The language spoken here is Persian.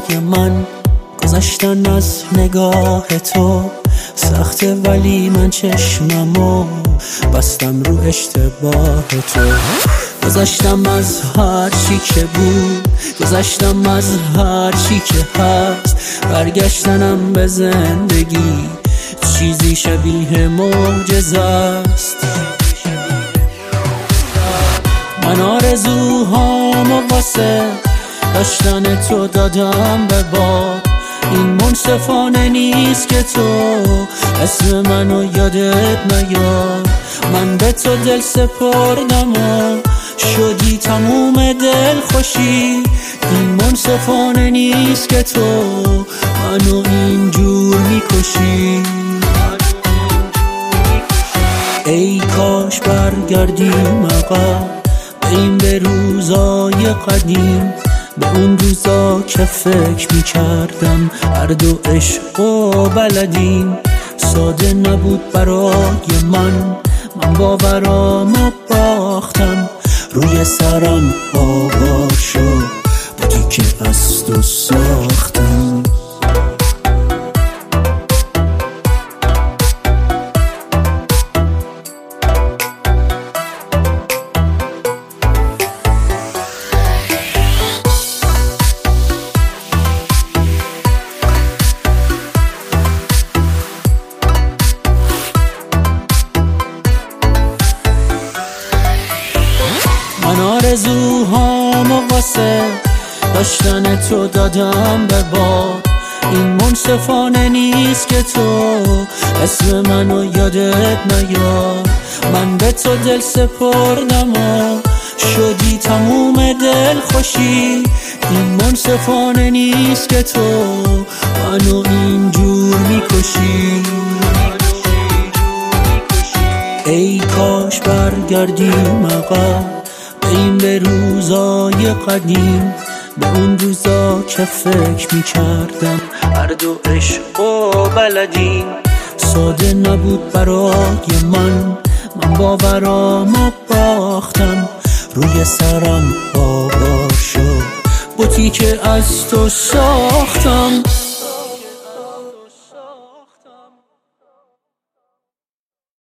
برای من. گذشتن از نگاه تو سخته، ولی من چشممو بستم رو اشتباه تو. گذشتم از هر چی که بود، گذشتم از هر چی که هست. برگشتنم به زندگی چیزی شبیه معجزه است. من آرزوهامو واسه داشتن تو دادم به باد. این منصفانه نیست که تو اسم منو یادت نیاد. من به تو دل سپردم و شدی تموم دل خوشی. این منصفانه نیست که تو منو اینجور میکشی. ای کاش برگردیم عقب، بریم به روزای قدیم، به اون روزا که فکر میکردم هر دو عشق و بلدیم. ساده نبود برای من باورامو باختم. روی سرم آوار شد بودی که از تو ساختم. من آرزوهامو واسه داشتن تو دادم به باد. این منصفانه نیست که تو اسم منو یادت نیاد. من به تو دل سپردم و شدی تموم دل خوشی. این منصفانه نیست که تو منو اینجور میکشی. ای کاش برگردیم عقب، بریم به روزای قدیم، به اون روزا که فکر میکردم هر دو عشق و بلدیم. ساده نبود برای من باورامو باختم. روی سرم آوار شد بوتی که از تو ساختم.